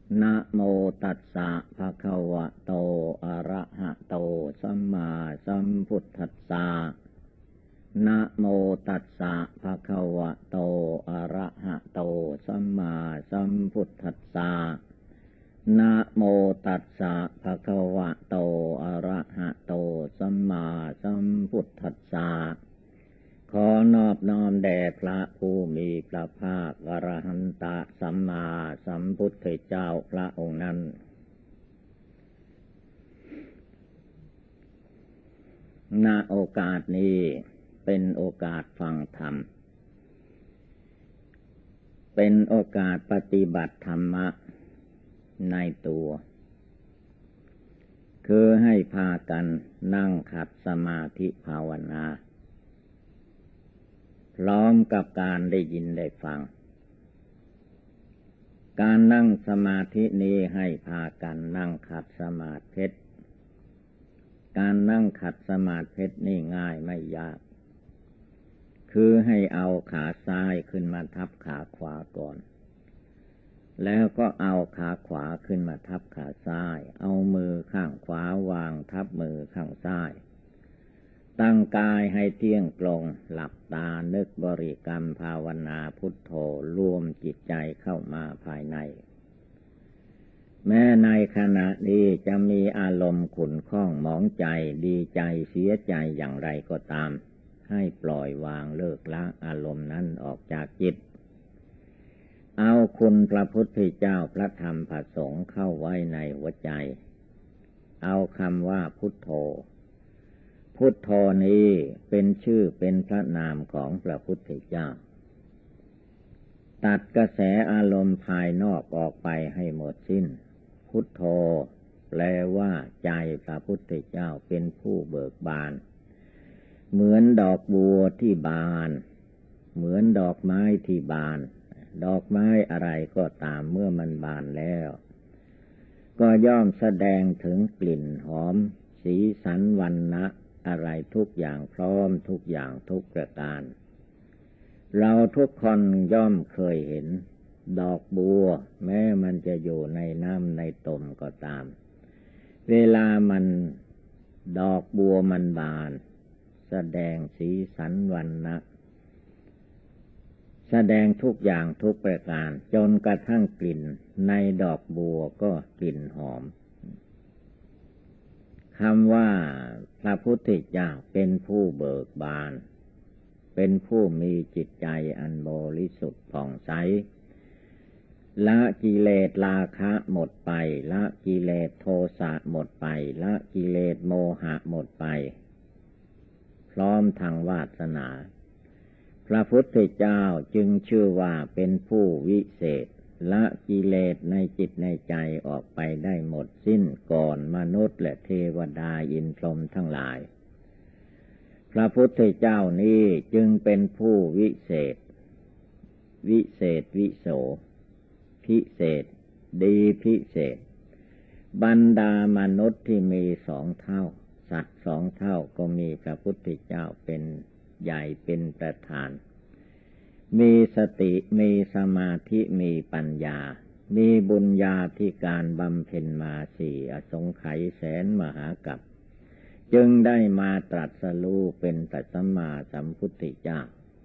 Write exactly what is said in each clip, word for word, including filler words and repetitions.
นะโมตัสสะภะคะวะโตอะระหะโตสัมมาสัมพุทธัสสะนะโมตัสสะภะคะวะโตอะระหะโตสัมมาสัมพุทธัสสะนะโมตัสสะภะคะวะโตอะระหะโตสัมมาสัมพุทธัสสะขอนอบน้อมแด่พระผู้มีพระภาคอรหันตสัมมาสัมพุทธเจ้าพระองค์นั้นณโอกาสนี้เป็นโอกาสฟังธรรมเป็นโอกาสปฏิบัติธรรมะในตัวคือให้พากันนั่งขัดสมาธิภาวนาพร้อมกับการได้ยินได้ฟังการนั่งสมาธินี้ให้พากันนั่งขัดสมาธิการนั่งขัดสมาธินี่ง่ายไม่ยากคือให้เอาขาซ้ายขึ้นมาทับขาขวาก่อนแล้วก็เอาขาขวาขึ้นมาทับขาซ้ายเอามือข้างขวาวางทับมือข้างซ้ายตั้งกายให้เที่ยงตรงหลับตานึกบริกรรมภาวนาพุทโธรวมจิตใจเข้ามาภายในแม้ในขณะนี้จะมีอารมณ์ขุ่นข้องหมองใจดีใจเสียใจอย่างไรก็ตามให้ปล่อยวางเลิกละอารมณ์นั้นออกจากจิตเอาคุณพระพุทธเจ้าพระธรรมพระสงฆ์เข้าไว้ในหัวใจเอาคำว่าพุทโธพุทโธนี้เป็นชื่อเป็นพระนามของพระพุทธเจ้าตัดกระแสอารมณ์ภายนอกออกไปให้หมดสิ้นพุทโธแปลว่าใจพระพุทธเจ้าเป็นผู้เบิกบานเหมือนดอกบัวที่บานเหมือนดอกไม้ที่บานดอกไม้อะไรก็ตามเมื่อมันบานแล้วก็ย่อมแสดงถึงกลิ่นหอมสีสันวรรณะอะไรทุกอย่างพร้อมทุกอย่างทุกประการเราทุกคนย่อมเคยเห็นดอกบัวแม้มันจะอยู่ในน้ำในตมก็ตามเวลามันดอกบัวมันบานแสดงสีสันวรรณะแสดงทุกอย่างทุกประการจนกระทั่งกลิ่นในดอกบัวก็กลิ่นหอมคำว่าพระพุทธเจ้าเป็นผู้เบิกบานเป็นผู้มีจิตใจอันบริสุทธิ์ผ่องใสละกิเลสราคะหมดไปละกิเลสโทสะหมดไปละกิเลสโมหะหมดไปพร้อมทางวาสนาพระพุทธเจ้าจึงชื่อว่าเป็นผู้วิเศษละกิเลสในจิตในใจออกไปได้หมดสิ้นก่อนมนุษย์และเทวดาอินทร์พรหมทั้งหลายพระพุทธเจ้านี้จึงเป็นผู้วิเศษวิเศษวิโสพิเศษดีพิเศษบรรดามนุษย์ที่มีสองเท่าสัตว์สองเท่าก็มีพระพุทธเจ้าเป็นใหญ่เป็นประธานมีสติมีสมาธิมีปัญญามีบุญญาธิการบำเพ็ญมาสี่อสงไขยแสนมหากัปจึงได้มาตรัสรู้เป็นตัสสัมมาสัมพุทธเจ้า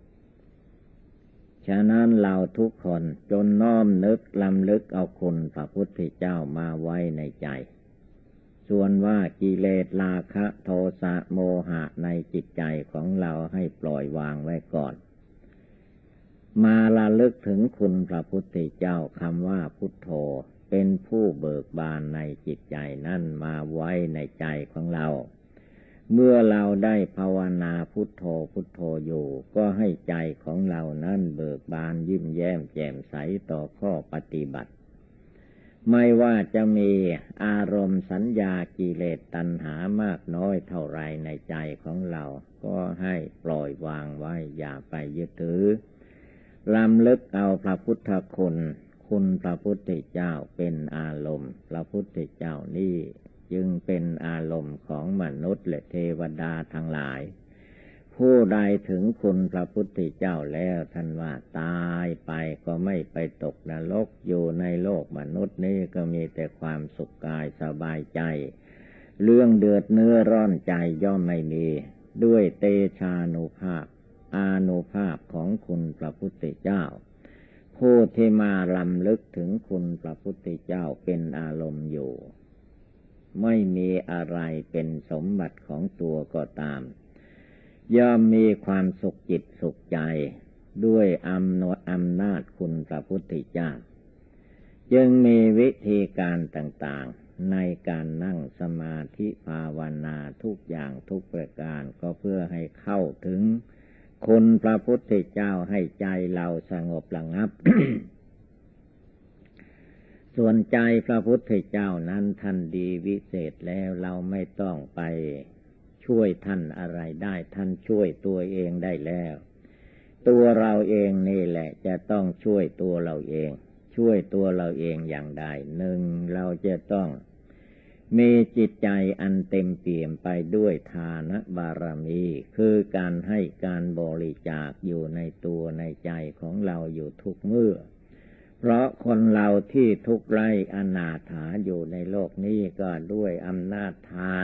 ฉะนั้นเราทุกคนจนน้อมนึกลำลึกเอาคุณพระพุทธเจ้ามาไว้ในใจส่วนว่ากิเลสราคะโทสะโมหะในจิตใจของเราให้ปล่อยวางไว้ก่อนมาระลึกถึงคุณพระพุทธเจ้าคำว่าพุทโธเป็นผู้เบิกบานในจิตใจนั่นมาไว้ในใจของเราเมื่อเราได้ภาวนาพุทโธพุทโธอยู่ก็ให้ใจของเรานั้นเบิกบานยิ้มแย้มแจ่มใสต่อข้อปฏิบัติไม่ว่าจะมีอารมณ์สัญญากิเลสตัณหามากน้อยเท่าไรในใจของเราก็ให้ปล่อยวางไว้อย่าไปยึดถือรำลึกเอาพระพุทธคุณคุณพระพุทธเจ้าเป็นอารมณ์พระพุทธเจ้านี่จึงเป็นอารมณ์ของมนุษย์และเทวดาทั้งหลายผู้ใดถึงคุณพระพุทธเจ้าแล้วท่านว่าตายไปก็ไม่ไปตกนรกอยู่ในโลกมนุษย์นี้ก็มีแต่ความสุขกายสบายใจเรื่องเดือดเนื้อร้อนใจย่อมไม่มีด้วยเตชานุภาพอานุภาพของคุณพระพุทธเจ้าผู้ที่มาลำลึกถึงคุณพระพุทธเจ้าเป็นอารมณ์อยู่ไม่มีอะไรเป็นสมบัติของตัวก็ตามย่อมมีความสุขจิตสุขใจด้วยอำนาจอำนาจคุณพระพุทธเจ้าจึงมีวิธีการต่างๆในการนั่งสมาธิภาวนาทุกอย่างทุกประการก็เพื่อให้เข้าถึงคุณพระพุทธเจ้าให้ใจเราสงบระงับ ส่วนใจพระพุทธเจ้านั้นท่านดีวิเศษแล้วเราไม่ต้องไปช่วยท่านอะไรได้ท่านช่วยตัวเองได้แล้วตัวเราเองนี่แหละจะต้องช่วยตัวเราเองช่วยตัวเราเองอย่างใดหนึ่งเราจะต้องมีจิตใจอันเต็มเปี่ยมไปด้วยทานบารมีคือการให้การบริจาคอยู่ในตัวในใจของเราอยู่ทุกเมื่อเพราะคนเราที่ทุกข์ไร้อนาถาอยู่ในโลกนี้ก็ด้วยอำนาจทาน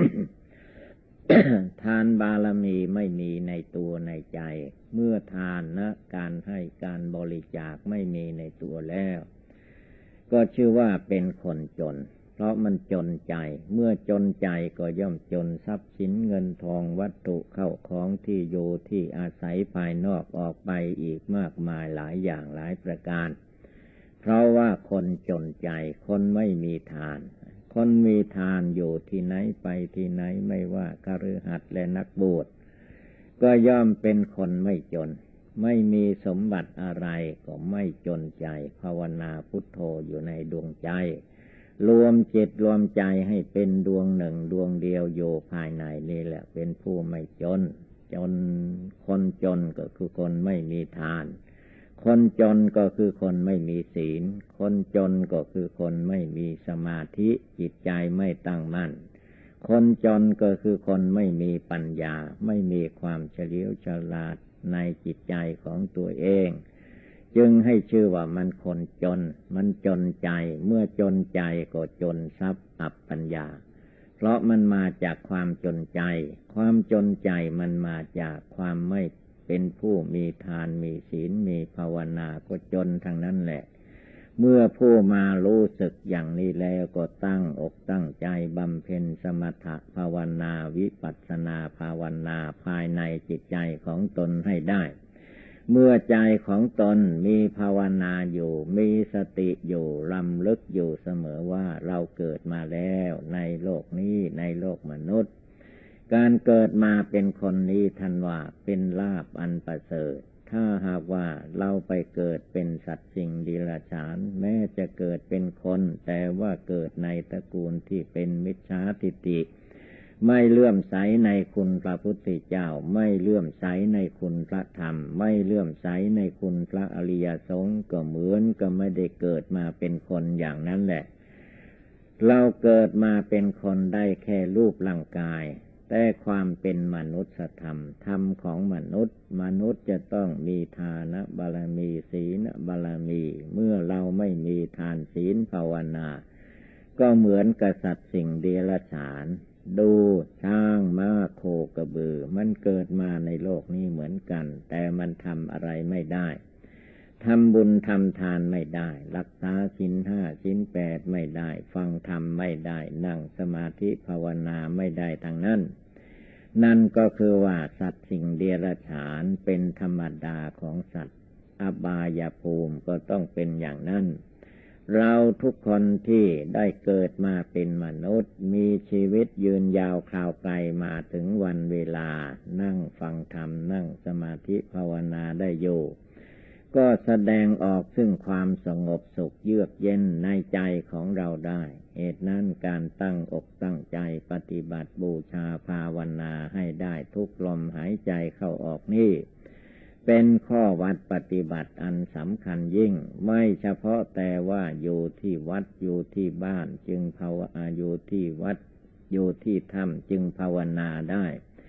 ทานบารมีไม่มีในตัวในใจเมื่อทานนะการให้การบริจาคไม่มีในตัวแล้วก็ชื่อว่าเป็นคนจนเพราะมันจนใจเมื่อจนใจก็ย่อมจนทรัพย์สินเงินทองวัตถุเข้าของที่อยู่ที่อาศัยภายนอกออกไปอีกมากมายหลายอย่างหลายประการเพราะว่าคนจนใจคนไม่มีทานคนมีทานอยู่ที่ไหนไปที่ไหนไม่ว่าคฤหัสถ์และนักบวชก็ย่อมเป็นคนไม่จนไม่มีสมบัติอะไรก็ไม่จนใจภาวนาพุทโธอยู่ในดวงใจรวมจิตรวมใจให้เป็นดวงหนึ่งดวงเดียวอยู่ภายในนี่แหละเป็นผู้ไม่จนจนคนจนก็คือคนไม่มีทานคนจนก็คือคนไม่มีศีลคนจนก็คือคนไม่มีสมาธิจิตใจไม่ตั้งมั่นคนจนก็คือคนไม่มีปัญญาไม่มีความเฉลียวฉลาดในจิตใจของตัวเองจึงให้ชื่อว่ามันคนจนมันจนใจเมื่อจนใจก็จนทรัพย์อับปัญญาเพราะมันมาจากความจนใจความจนใจมันมาจากความไม่เป็นผู้มีทานมีศีลมีภาวนาก็จนทั้งนั้นแหละเมื่อผู้มารู้สึกอย่างนี้แล้วก็ตั้งอกตั้งใจบำเพ็ญสมถะภาวนาวิปัสสนาภาวนาภายในจิตใจของตนให้ได้เมื่อใจของตนมีภาวนาอยู่มีสติอยู่รำลึกอยู่เสมอว่าเราเกิดมาแล้วในโลกนี้ในโลกมนุษย์การเกิดมาเป็นคนนี้ท่านว่าเป็นลาภอันประเสริฐถ้าหากว่าเราไปเกิดเป็นสัตว์สิ่งเดรัจฉานแม้จะเกิดเป็นคนแต่ว่าเกิดในตระกูลที่เป็นมิจฉาทิฏฐิไม่เลื่อมใสในคุณพระพุทธเจ้าไม่เลื่อมใสในคุณพระธรรมไม่เลื่อมใสในคุณพระอริยสงฆ์ก็เหมือนก็ไม่ได้เกิดมาเป็นคนอย่างนั้นแหละเราเกิดมาเป็นคนได้แค่รูปร่างกายแต่ความเป็นมนุษยธรรมธรรมของมนุษย์มนุษย์จะต้องมีทานบารมีศีลบารมีเมื่อเราไม่มีทานศีลภาวนาก็เหมือนกษัตริย์สิ่งเดรัจฉานดูช้างม้าโคกระบือมันเกิดมาในโลกนี้เหมือนกันแต่มันทำอะไรไม่ได้ทำบุญทำทานไม่ได้รักษาศีลห้าศีลแปดไม่ได้ฟังธรรมไม่ได้นั่งสมาธิภาวนาไม่ได้ทั้งนั้นนั่นก็คือว่าสัตว์สิ่งเดรัจฉานเป็นธรรมดาของสัตว์อบายภูมิก็ต้องเป็นอย่างนั้นเราทุกคนที่ได้เกิดมาเป็นมนุษย์มีชีวิตยืนยาวคราวไกลมาถึงวันเวลานั่งฟังธรรมนั่งสมาธิภาวนาได้อยู่ก็แสดงออกซึ่งความสงบสุขเยือกเย็นในใจของเราได้เหตุนั้นการตั้งอกตั้งใจปฏิบัติบูชาภาวนาให้ได้ทุกลมหายใจเข้าออกนี่เป็นข้อวัดปฏิบัติอันสำคัญยิ่งไม่เฉพาะแต่ว่าอยู่ที่วัดอยู่ที่บ้านจึงภาวนาอยู่ที่วัดอยู่ที่ถ้ำจึงภาวนาได้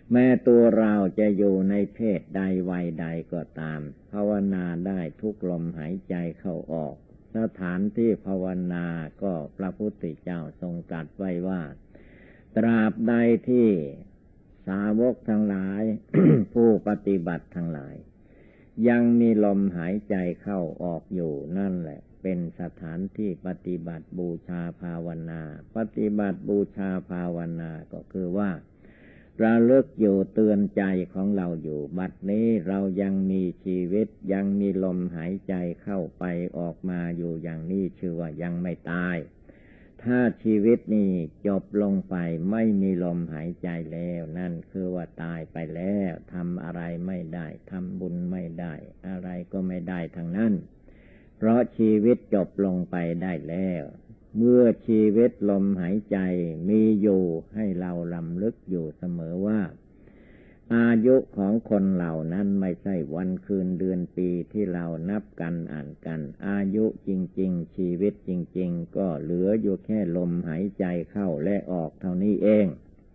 แม้ตัวเราจะอยู่ในเพศใดวัยใดก็ตามภาวนาได้ทุกลมหายใจเข้าออกสถานที่ภาวนาก็พระพุทธเจ้าทรงตรัสไว้ว่าตราบใดที่สาวกทั้งหลาย ผู้ปฏิบัติทั้งหลายยังมีลมหายใจเข้าออกอยู่นั่นแหละเป็นสถานที่ปฏิบัติบูชาภาวนาปฏิบัติบูชาภาวนาก็คือว่าระลึกอยู่เตือนใจของเราอยู่บัดนี้เรายังมีชีวิตยังมีลมหายใจเข้าไปออกมาอยู่อย่างนี้ชื่อว่ายังไม่ตายถ้าชีวิตนี้จบลงไปไม่มีลมหายใจแล้วนั่นคือว่าตายไปแล้วทำอะไรไม่ได้ทำบุญไม่ได้อะไรก็ไม่ได้ทั้งนั้นเพราะชีวิตจบลงไปได้แล้วเมื่อชีวิตลมหายใจมีอยู่ให้เราลำลึกอยู่เสมอว่าอายุของคนเหล่านั้นไม่ใช่วันคืนเดือนปีที่เรานับกันอ่านกันอายุจริงๆชีวิตจริงๆก็เหลืออยู่แค่ลมหายใจเข้าและออกเท่านี้เอง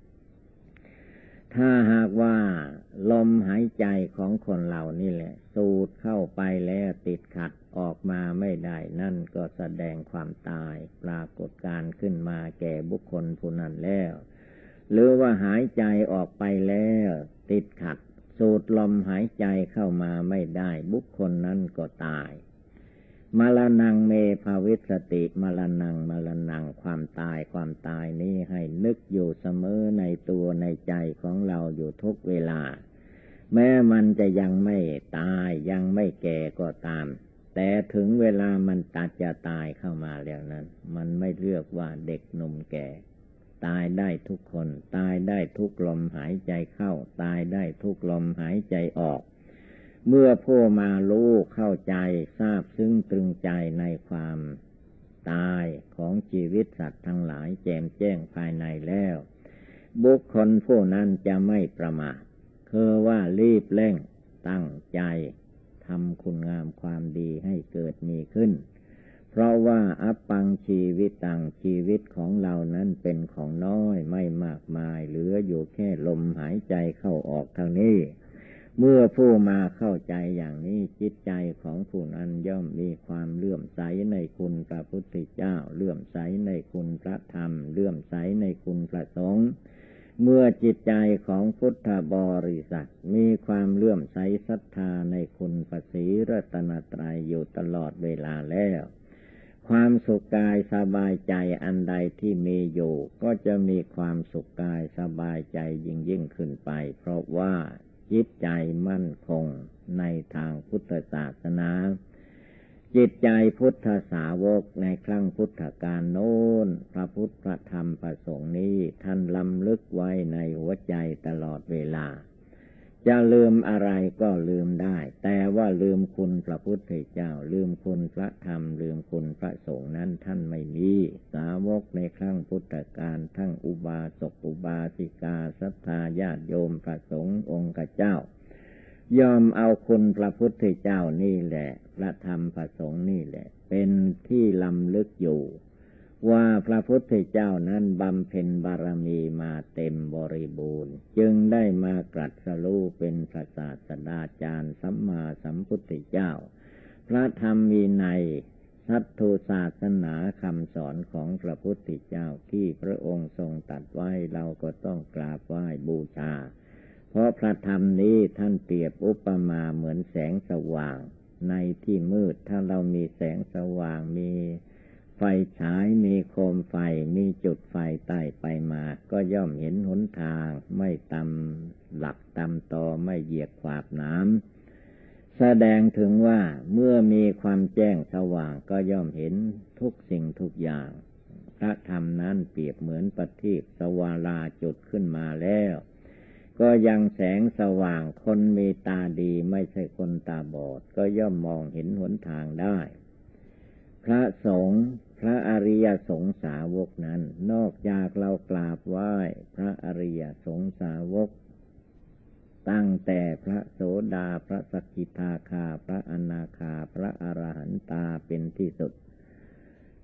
ถ้าหากว่าลมหายใจของคนเหล่านี้แหละสูดเข้าไปแล้วติดขัดออกมาไม่ได้นั่นก็แสดงความตายปรากฏการณ์ขึ้นมาแก่บุคคลผู้นั้นแล้วหรือว่าหายใจออกไปแล้วติดขัดสูดลมหายใจเข้ามาไม่ได้บุคคลนั้นก็ตายมรณังเมภวิสติมรณังมรณังความตายความตายนี้ให้นึกอยู่เสมอในตัวในใจของเราอยู่ทุกเวลาแม้มันจะยังไม่ตายยังไม่แก่ก็ตามแต่ถึงเวลามันตัดจะตายเข้ามาแล้วนั้นมันไม่เลือกว่าเด็กหนุ่มแก่ตายได้ทุกคนตายได้ทุกลมหายใจเข้าตายได้ทุกลมหายใจออกเมื่อผู้มารู้เข้าใจทราบซึ้งตรึงใจในความตายของชีวิตสัตว์ทั้งหลายแจ่มแจ้งภายในแล้วบุคคลผู้นั้นจะไม่ประมาทคือว่ารีบเร่งตั้งใจทำคุณงามความดีให้เกิดมีขึ้นเพราะว่าอัปปังชีวิตตังชีวิตของเรานั้นเป็นของน้อยไม่มากมายเหลืออยู่แค่ลมหายใจเข้าออกเท่านี้เมื่อผู้มาเข้าใจอย่างนี้จิตใจของผู้นั้นย่อมมีความเลื่อมใสในคุณพระพุทธเจ้าเลื่อมใสในคุณพระธรรมเลื่อมใสในคุณพระสงฆ์เมื่อจิตใจของพุทธบริษัทมีความเลื่อมใสศรัทธาในคุณพระศรีรัตนตรัยอยู่ตลอดเวลาแล้วความสุขกายสบายใจอันใดที่มีอยู่ก็จะมีความสุขกายสบายใจยิ่งยิ่งขึ้นไปเพราะว่าจิตใจมั่นคงในทางพุทธศาสนาจิตใจพุทธสาวกในครั้งพุทธกาลโน้นพระพุทธพระธรรมพระสงฆ์นี้ท่านลำลึกไว้ในหัวใจตลอดเวลาจะลืมอะไรก็ลืมได้แต่ว่าลืมคุณพระพุทธเจ้าลืมคุณพระธรรมลืมคุณพระสงฆ์นั้นท่านไม่มีสาวกในครั้งพุทธกาลทั้งอุบาสกอุบาสิกาศรัทธาญาติโยมพระสงฆ์องค์เจ้ายอมเอาคุณพระพุทธเจ้านี่แหละพระธรรมพระสงฆ์นี่แหละเป็นที่ลำลึกอยู่ว่าพระพุทธเจ้านั้นบำเพ็ญบารมีมาเต็มบริบูรณ์จึงได้มาตรัสรู้เป็นพระศาสดาจารย์สัมมาสัมพุทธเจ้าพระธรรมวินัยสัทธศาสนาคำสอนของพระพุทธเจ้าที่พระองค์ทรงตรัสไว้เราก็ต้องกราบไหว้บูชาเพราะพระธรรมนี้ท่านเปรียบอุปมาเหมือนแสงสว่างในที่มืดถ้าเรามีแสงสว่างมีไฟฉายมีโคมไฟมีจุดไฟใต้ไปมาก็ย่อมเห็นหนทางไม่ตำหลักตำตอไม่เหยียบขวากน้ำแสดงถึงว่าเมื่อมีความแจ้งสว่างก็ย่อมเห็นทุกสิ่งทุกอย่างพระธรรมนั้นเปรียบเหมือนประทีปสวาราจุดขึ้นมาแล้วก็ยังแสงสว่างคนมีตาดีไม่ใช่คนตาบอดก็ย่อมมองเห็นหนทางได้พระสงฆ์พระอริยสงสาวกนั้นนอกจากเรากราบไหว้พระอริยสงสาวกตั้งแต่พระโสดาพระสกิทาคาพระอนาคาพระอรหันตาเป็นที่สุด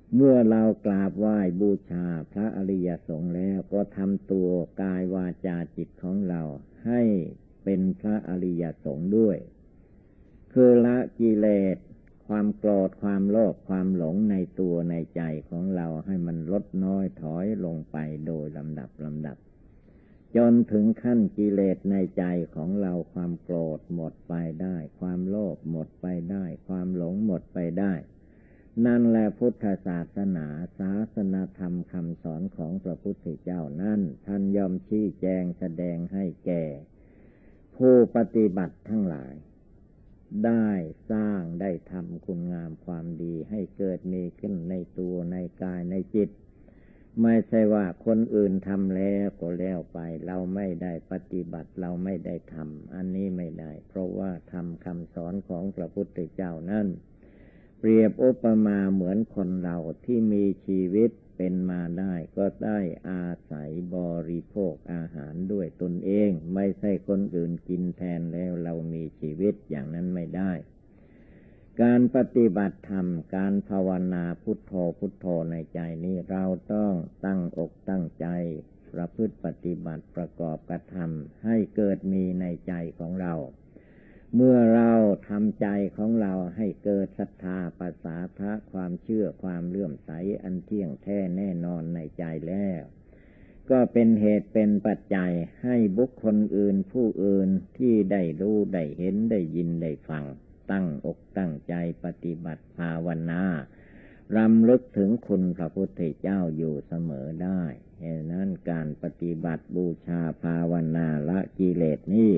เมื่อเรากราบไหว้บูชาพระอริยสงฆ์แล้วก็ทำตัวกายวาจาจิตของเราให้เป็นพระอริยสงฆ์ด้วยคือละกิเลสความโกรธความโลภความหลงในตัวในใจของเราให้มันลดน้อยถอยลงไปโดยลำดับลำดับจนถึงขั้นกิเลสในใจของเราความโกรธหมดไปได้ความโลภหมดไปได้ความหลงหมดไปได้นั่นแหละพุทธศาสนาศาสนาธรรมคำสอนของพระพุทธเจ้านั้นท่านย่อมชี้แจงแสดงให้แก่ผู้ปฏิบัติทั้งหลายได้สร้างได้ทำคุณงามความดีให้เกิดมีขึ้นในตัวในกายในจิตไม่ใช่ว่าคนอื่นทำแล้วก็แล้วไปเราไม่ได้ปฏิบัติเราไม่ได้ทำอันนี้ไม่ได้เพราะว่าทำคำสอนของพระพุทธเจ้านั้นเปรียบอุปมาเหมือนคนเราที่มีชีวิตเป็นมาได้ก็ได้อาศัยบริโภคอาหารด้วยตนเองไม่ใช่คนอื่นกินแทนแล้วเรามีชีวิตอย่างนั้นไม่ได้การปฏิบัติธรรมการภาวนาพุทโธพุทโธในใจนี้เราต้องตั้งอกตั้งใจประพฤติปฏิบัติประกอบกระทำให้เกิดมีในใจของเราเมื่อเราทำใจของเราให้เกิดศรัทธาปัสสาทะความเชื่อความเลื่อมใสอันเที่ยงแท้แน่นอนในใจแล้วก็เป็นเหตุเป็นปัจจัยให้บุคคลอื่นผู้อื่นที่ได้รู้ได้เห็นได้ยินได้ฟังตั้งอกตั้งใจปฏิบัติภาวนารำลึกถึงคุณพระพุทธเจ้าอยู่เสมอได้ฉะนั้นการปฏิบัติบูชาภาวนาละกิเลสนี้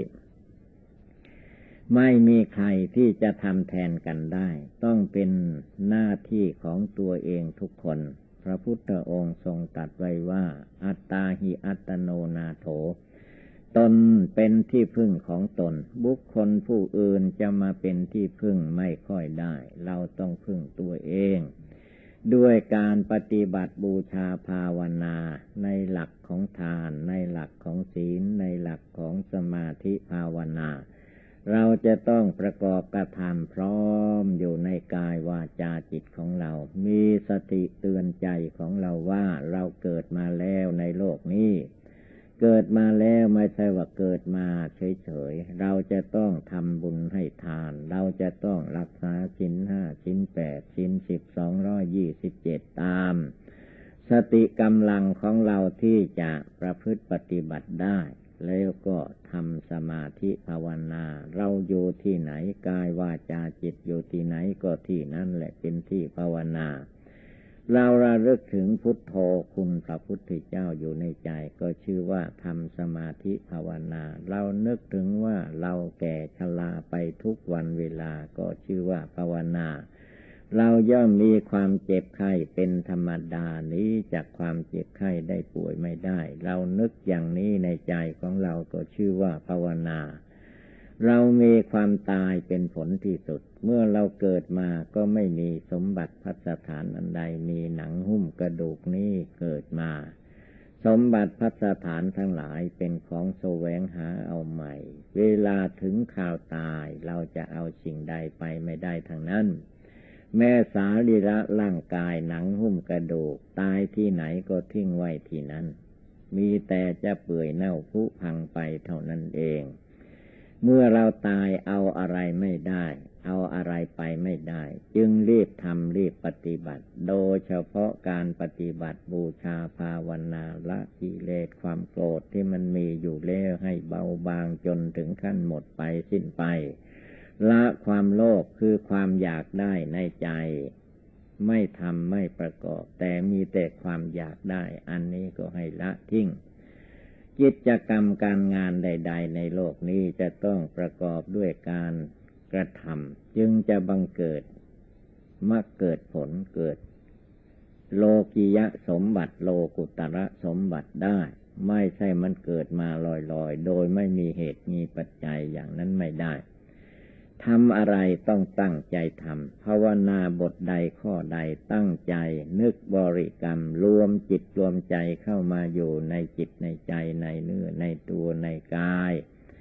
ไม่มีใครที่จะทำแทนกันได้ต้องเป็นหน้าที่ของตัวเองทุกคนพระพุทธองค์ทรงตรัสไว้ว่าอัตตาหิอัตโนนาโถตนเป็นที่พึ่งของตนบุคคลผู้อื่นจะมาเป็นที่พึ่งไม่ค่อยได้เราต้องพึ่งตัวเองด้วยการปฏิบัติบูชาภาวนาในหลักของทานในหลักของศีลในหลักของสมาธิภาวนาเราจะต้องประกอบกระทำพร้อมอยู่ในกายวาจาจิตของเรามีสติเตือนใจของเราว่าเราเกิดมาแล้วในโลกนี้เกิดมาแล้วไม่ใช่ว่าเกิดมาเฉยๆเราจะต้องทำบุญให้ทานเราจะต้องรักษาศีลห้าศีลแปดศีลสิบสองร้อยยี่สิบเจ็ดตามสติกำลังของเราที่จะประพฤติปฏิบัติได้แล้วก็ทำสมาธิภาวนาเราอยู่ที่ไหนกายวาจาจิตอยู่ที่ไหนก็ที่นั่นแหละเป็นที่ภาวนาเราระลึกถึงพุทโธคุณพระพุทธเจ้าอยู่ในใจก็ชื่อว่าทำสมาธิภาวนาเรานึกถึงว่าเราแก่ชราไปทุกวันเวลาก็ชื่อว่าภาวนาเราย่อมมีความเจ็บไข้เป็นธรรมดานี้จากความเจ็บไข้ได้ป่วยไม่ได้เรานึกอย่างนี้ในใจของเราก็ชื่อว่าภาวนาเรามีความตายเป็นผลที่สุดเมื่อเราเกิดมาก็ไม่มีสมบัติภัสถานอันใดมีหนังหุ้มกระดูกนี้เกิดมาสมบัติภัสถานทั้งหลายเป็นของแสวงหาเอาใหม่เวลาถึงข่าวตายเราจะเอาสิ่งใดไปไม่ได้ทั้งนั้นแม้สรีระร่างกายหนังหุ้มกระดูกตายที่ไหนก็ทิ้งไว้ที่นั้นมีแต่จะเปื่อยเน่าผุพังไปเท่านั้นเองเมื่อเราตายเอาอะไรไม่ได้เอาอะไรไปไม่ได้จึงรีบทำรีบปฏิบัติโดยเฉพาะการปฏิบัติบูชาภาวนาละกิเลสความโกรธที่มันมีอยู่แล้วให้เบาบางจนถึงขั้นหมดไปสิ้นไปละความโลภคือความอยากได้ในใจไม่ทำไม่ประกอบแต่มีแต่ความอยากได้อันนี้ก็ให้ละทิ้งกิจกรรมการงานใดๆในโลกนี้จะต้องประกอบด้วยการกระทำจึงจะบังเกิดมรรคเกิดผลเกิดโลกิยะสมบัติโลกุตระสมบัติได้ไม่ใช่มันเกิดมาลอยๆโดยไม่มีเหตุมีปัจจัยอย่างนั้นไม่ได้ทำอะไรต้องตั้งใจทำภาวนาบทใดข้อใดตั้งใจนึกบริกรรมรวมจิตรวมใจเข้ามาอยู่ในจิตในใจในเนื้อในตัวในกาย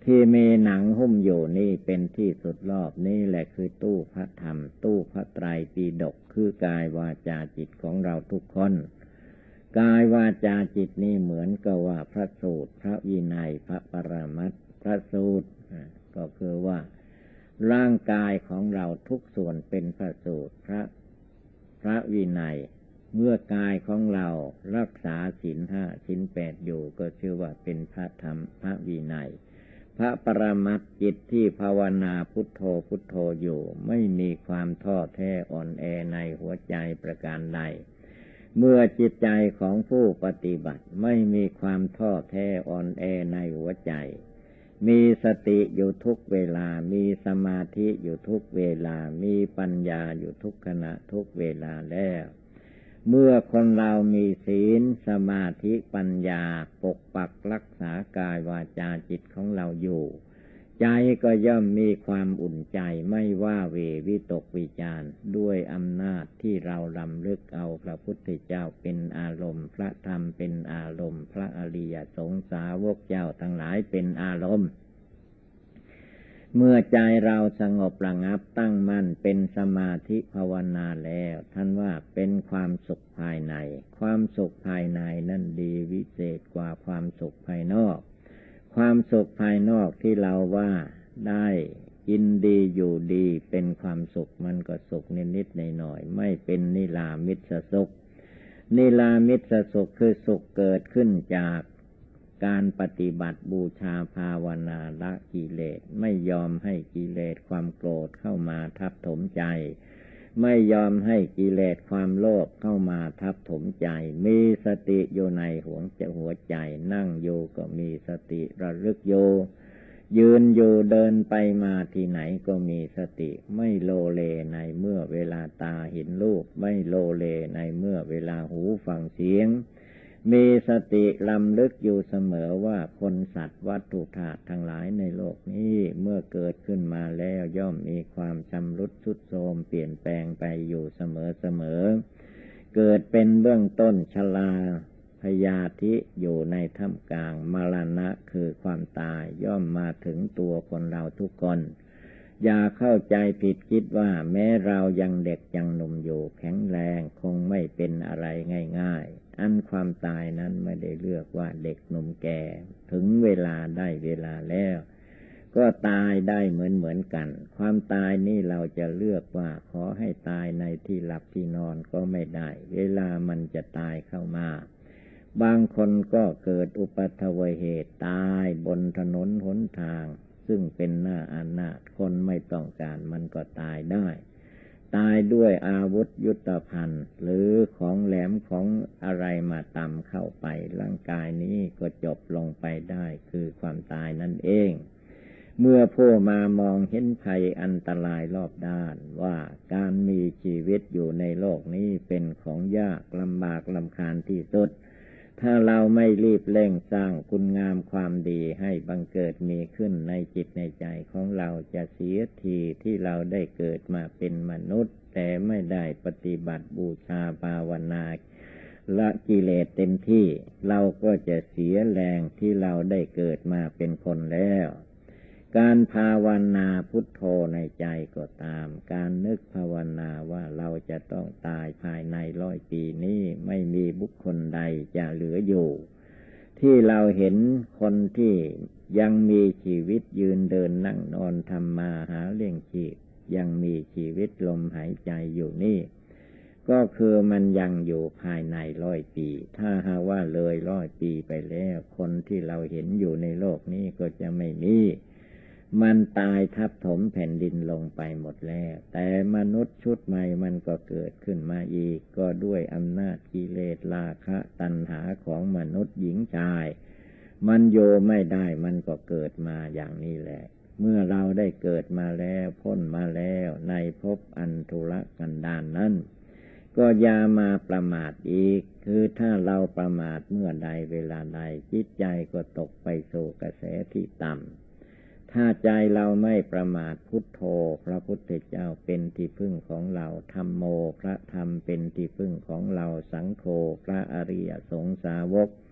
ที่มีหนังหุ้มอยู่นี่เป็นที่สุดรอบนี่แหละคือตู้พระธรรมตู้พระไตรปิฎกคือกายวาจาจิตของเราทุกคนกายวาจาจิตนี่เหมือนกับว่าพระสูตรพระวินัยพระปรมัตถ์พระสูตรก็คือว่าร่างกายของเราทุกส่วนเป็นพระสูตรพระพระวินัยเมื่อกายของเรารักษาศีลห้าศีลแปดอยู่ก็ชื่อว่าเป็นพระธรรมพระวินัยพระปรมัตถ์จิตที่ภาวนาพุทโธพุทโธอยู่ไม่มีความท้อแท้อ่อนแอในหัวใจประการใดเมื่อจิตใจของผู้ปฏิบัติไม่มีความท้อแท้อ่อนแอในหัวใจมีสติอยู่ทุกเวลามีสมาธิอยู่ทุกเวลามีปัญญาอยู่ทุกขณะทุกเวลาแล้วเมื่อคนเรามีศีลสมาธิปัญญาปกปักรักษากายวาจาจิตของเราอยู่ใจก็ย่อมมีความอุ่นใจไม่ว่าเววิตกวิจารด้วยอำนาจที่เราลำลึกเอาพระพุทธเจ้าเป็นอารมณ์พระธรรมเป็นอารมณ์พระอริยสงฆ์สาวกเจ้าทั้งหลายเป็นอารมณ์เมื่อใจเราสงบระงับตั้งมั่นเป็นสมาธิภาวนาแล้วท่านว่าเป็นความสุขภายในความสุขภายในนั่นดีวิเศษกว่าความสุขภายนอกความสุขภายนอกที่เราว่าได้กินดีอยู่ดีเป็นความสุขมันก็สุขนิดๆหน่อยๆไม่เป็นนิรามิตสุขนิรามิตสุขคือสุขเกิดขึ้นจากการปฏิบัติบูชาภาวนาละกิเลสไม่ยอมให้กิเลสความโกรธเข้ามาทับถมใจไม่ยอมให้กิเลสความโลภเข้ามาทับถมใจมีสติอยู่ในหัวใจหัวใจนั่งอยู่ก็มีสติระลึกอยู่ยืนอยู่เดินไปมาที่ไหนก็มีสติไม่โลเลในเมื่อเวลาตาเห็นรูปไม่โลเลในเมื่อเวลาหูฟังเสียงมีสติลำลึกอยู่เสมอว่าคนสัตว์วัตถุธาตุทั้งหลายในโลกนี้เมื่อเกิดขึ้นมาแล้วย่อมมีความชำรุดทรุดโทรมเปลี่ยนแปลงไปอยู่เสมอเสมอเกิดเป็นเบื้องต้นชราพยาธิอยู่ในท่ามกลางมรณะคือความตายย่อมมาถึงตัวคนเราทุกคนอย่าเข้าใจผิดคิดว่าแม้เรายังเด็กยังหนุ่มอยู่แข็งแรงคงไม่เป็นอะไรง่ายๆอันความตายนั้นไม่ได้เลือกว่าเด็กหนุ่มแก่ถึงเวลาได้เวลาแล้วก็ตายได้เหมือนเหมือนกันความตายนี่เราจะเลือกว่าขอให้ตายในที่หลับที่นอนก็ไม่ได้เวลามันจะตายเข้ามาบางคนก็เกิดอุบัติเหตุตายบนถนนหนทางซึ่งเป็นหน้าอนาถคนไม่ต้องการมันก็ตายได้ตายด้วยอาวุธยุทโธภัณฑ์หรือของแหลมของอะไรมาตำเข้าไปร่างกายนี้ก็จบลงไปได้คือความตายนั่นเองเมื่อผู้มามองเห็นภัยอันตรายรอบด้านว่าการมีชีวิตอยู่ในโลกนี้เป็นของยากลำบากลำคาญที่สุดถ้าเราไม่รีบเร่งสร้างคุณงามความดีให้บังเกิดมีขึ้นในจิตในใจของเราจะเสียทีที่เราได้เกิดมาเป็นมนุษย์แต่ไม่ได้ปฏิบัติบูชาภาวนาละกิเลสเต็มที่เราก็จะเสียแรงที่เราได้เกิดมาเป็นคนแล้วการภาวนาพุทโธในใจก็ตามการนึกภาวนาว่าเราจะต้องตายภายในร้อยปีนี้ไม่มีบุคคลใดจะเหลืออยู่ที่เราเห็นคนที่ยังมีชีวิตยืนเดินนั่งนอนทำมาหาเลี้ยงชีพยังมีชีวิตลมหายใจอยู่นี่ก็คือมันยังอยู่ภายในร้อยปีถ้าหากว่าเลยร้อยปีไปแล้วคนที่เราเห็นอยู่ในโลกนี้ก็จะไม่มีมันตายทับถมแผ่นดินลงไปหมดแล้วแต่มนุษย์ชุดใหม่มันก็เกิดขึ้นมาอีกก็ด้วยอำนาจกิเลสราคะตัณหาของมนุษย์หญิงชายมันโยไม่ได้มันก็เกิดมาอย่างนี้แหละเมื่อเราได้เกิดมาแล้วพ้นมาแล้วในภพอันทุรกันดารนั้นก็อย่ามาประมาทอีกคือถ้าเราประมาทเมื่อใดเวลาใดจิตใจก็ตกไปสู่กระแสที่ต่ำถ้าใจเราไม่ประมาทพุทโธพระพุทธเจ้าเป็นที่พึ่งของเราธัมโมพระธรรมเป็นที่พึ่งของเราสังโฆพระอริยสงฆ์สาวก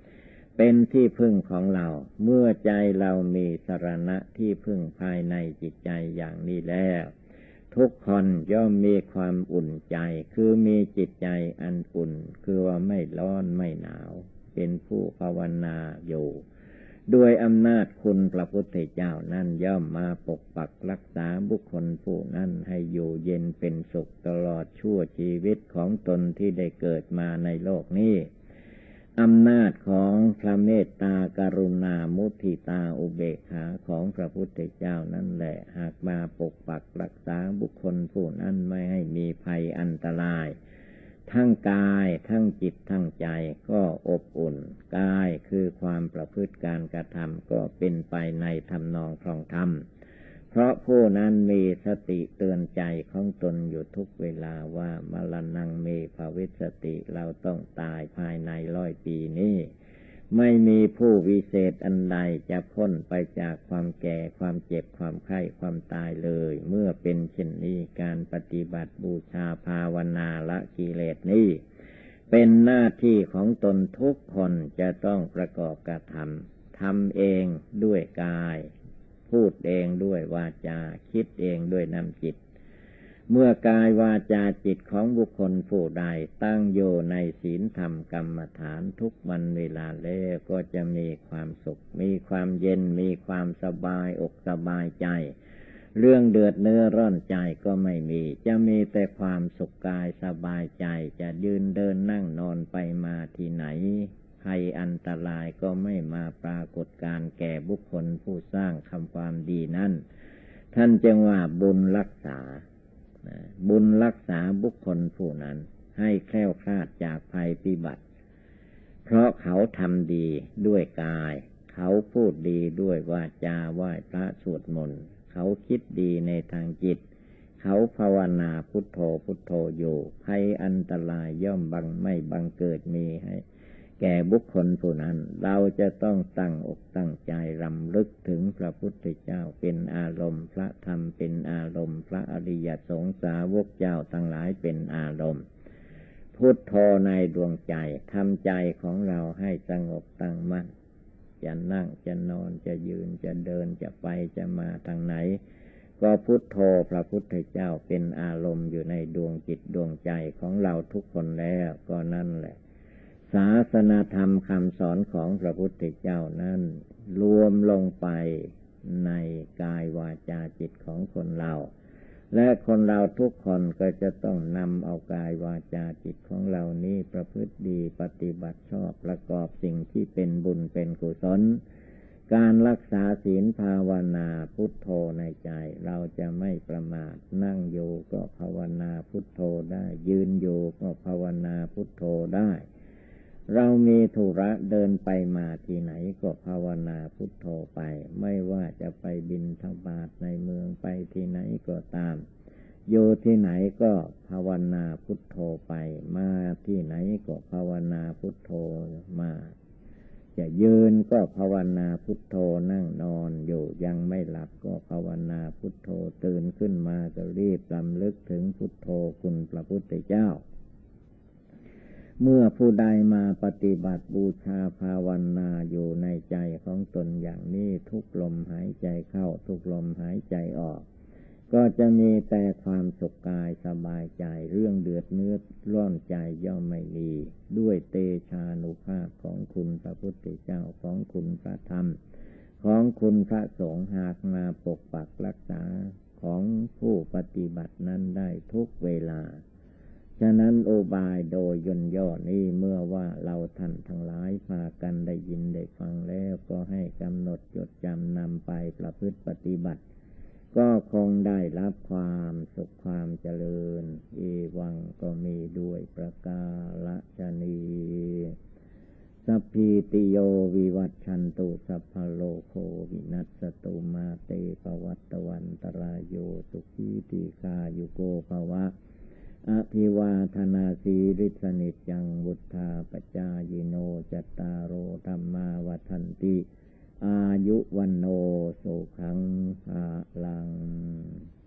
เป็นที่พึ่งของเราเมื่อใจเรามีสรณะที่พึ่งภายในจิตใจอย่างนี้แล้วทุกคนย่อมมีความอุ่นใจคือมีจิตใจอันอุ่นคือว่าไม่ร้อนไม่หนาวเป็นผู้ภาวนาอยู่ด้วยอำนาจคุณพระพุทธเจ้านั้นย่อมมาปกปักรักษาบุคคลผู้นั้นให้อยู่เย็นเป็นสุขตลอดชั่วชีวิตของตนที่ได้เกิดมาในโลกนี้อำนาจของพระเมตตากรุณามุทิตาอุเบกขาของพระพุทธเจ้านั่นแหละหากมาปกปักรักษาบุคคลผู้นั้นไม่ให้มีภัยอันตรายทั้งกายทั้งจิตทั้งใจก็อบอุ่นกายคือความประพฤติการกระทำก็เป็นไปในทำนองครองธรรมเพราะผู้นั้นมีสติเตือนใจของตนอยู่ทุกเวลาว่ามรณงเมภวิสติเราต้องตายภายในร้อยปีนี้ไม่มีผู้วิเศษอันใดจะพ้นไปจากความแก่ความเจ็บความไข้ความตายเลยเมื่อเป็นเช่นนี้การปฏิบัติบูชาภาวนาละกิเลสนี้เป็นหน้าที่ของตนทุกคนจะต้องประกอบกระทำทำเองด้วยกายพูดเองด้วยวาจาคิดเองด้วยน้ำจิตเมื่อกายวาจาจิตของบุคคลผู้ใดตั้งอยู่ในศีลธรรมกรรมฐานทุกวันเวลาแล้วก็จะมีความสุขมีความเย็นมีความสบายอกสบายใจเรื่องเดือดเนื้อร้อนใจก็ไม่มีจะมีแต่ความสุขกายสบายใจจะยืนเดินนั่งนอนไปมาที่ไหนภัยอันตรายก็ไม่มาปรากฏการแก่บุคคลผู้สร้างทำความดีนั้นท่านจึงว่าบุญรักษาบุญรักษาบุคคลผู้นั้นให้แคล้วคลาดจากภัยพิบัติเพราะเขาทำดีด้วยกายเขาพูดดีด้วยวาจาไหว้พระสวดมนต์เขาคิดดีในทางจิตเขาภาวนาพุทโธพุทโธอยู่ภัยอันตรายย่อมบังไม่บังเกิดมีให้แก่บุคคลผู้นั้นเราจะต้องตั้งอกตั้งใจรำลึกถึงพระพุทธเจ้าเป็นอารมณ์พระธรรมเป็นอารมณ์พระอริยสงสาวกเจ้าทั้งหลายเป็นอารมณ์พุทโธในดวงใจทำใจของเราให้สงบตั้งมั่นจะนั่งจะนอนจะยืนจะเดินจะไปจะมาทางไหนก็พุทโธพระพุทธเจ้าเป็นอารมณ์อยู่ในดวงจิตดวงใจของเราทุกคนแล้วก็นั่นแหละศาสนธรรมคำสอนของพระพุทธเจ้านั้นรวมลงไปในกายวาจาจิตของคนเราและคนเราทุกคนก็จะต้องนำเอากายวาจาจิตของเรานี้ประพฤติดีปฏิบัติชอบประกอบสิ่งที่เป็นบุญเป็นกุศลการรักษาศีลภาวนาพุทโธในใจเราจะไม่ประมาทนั่งอยู่ก็ภาวนาพุทโธได้ยืนอยู่ก็ภาวนาพุทโธได้เรามีธุระเดินไปมาที่ไหนก็ภาวนาพุทโธไปไม่ว่าจะไปบิณฑบาตในเมืองไปที่ไหนก็ตามอยู่ที่ไหนก็ภาวนาพุทโธไปมาที่ไหนก็ภาวนาพุทโธมาจะยืนก็ภาวนาพุทโธนั่งนอนอยู่ยังไม่หลับก็ภาวนาพุทโธตื่นขึ้นมาก็รีบรำลึกถึงพุทโธคุณพระพุทธเจ้าเมื่อผู้ใดมาปฏิบัติบูชาภาวนาอยู่ในใจของตนอย่างนี้ทุกลมหายใจเข้าทุกลมหายใจออกก็จะมีแต่ความสุขกายสบายใจเรื่องเดือดเนื้อร้อนใจย่อมไม่มีด้วยเตชานุภาพของคุณพระพุทธเจ้าของคุณพระธรรมของคุณพระสงฆ์หากมาปกปักรักษาของผู้ปฏิบัตินั้นได้ทุกเวลาฉะนั้นโอบายโดยย่นย่อนี้เมื่อว่าเราท่านทั้งหลายพากันได้ยินได้ฟังแล้วก็ให้กำหนดจดจำนำไปประพฤติปฏิบัติก็คงได้รับความสุขความเจริญเอวังก็มีด้วยประกาศนีสัพพิติโยวิวัชชันตุสัพพะโลกโควินัสตุมาเตภวัตวันตรายโยสุขีติกายุโกภวะอภิวาทนาสีริสนิจังวุธาปจายโนจตารโอธรรมาวัฏันติอายุวันโนสุขังภาลัง